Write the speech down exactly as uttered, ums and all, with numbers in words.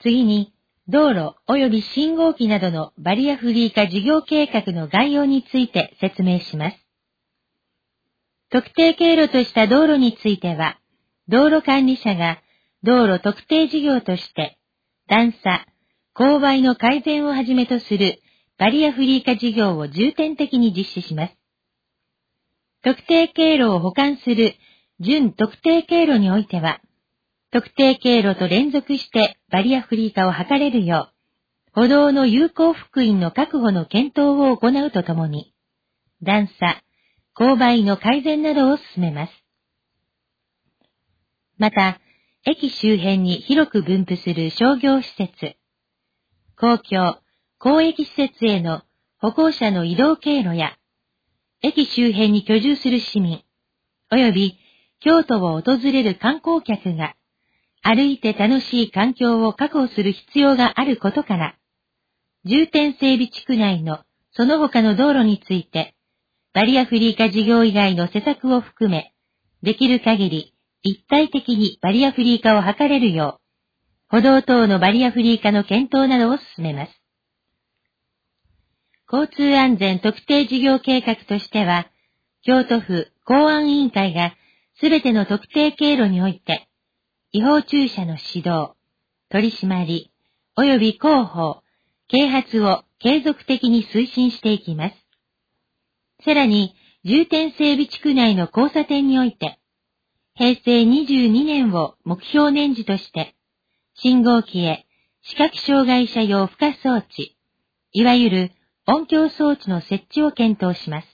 次に、道路及び信号機などのバリアフリー化事業計画の概要について説明します。特定経路とした道路については、道路管理者が道路特定事業として、段差、勾配の改善をはじめとするバリアフリー化事業を重点的に実施します。特定経路を補完する準特定経路においては、特定経路と連続してバリアフリー化を図れるよう、歩道の有効幅員の確保の検討を行うとともに、段差、勾配の改善などを進めます。また、駅周辺に広く分布する商業施設、公共、公益施設への歩行者の移動経路や、駅周辺に居住する市民、及び京都を訪れる観光客が、歩いて楽しい環境を確保する必要があることから、重点整備地区内のその他の道路について、バリアフリー化事業以外の施策を含め、できる限り一体的にバリアフリー化を図れるよう、歩道等のバリアフリー化の検討などを進めます。交通安全特定事業計画としては、京都府公安委員会がすべての特定経路において、違法駐車の指導、取り締まり、及び広報、啓発を継続的に推進していきます。さらに、重点整備地区内の交差点において、へいせいにじゅうにねんを目標年次として、信号機へ視覚障害者用付加装置、いわゆる音響装置の設置を検討します。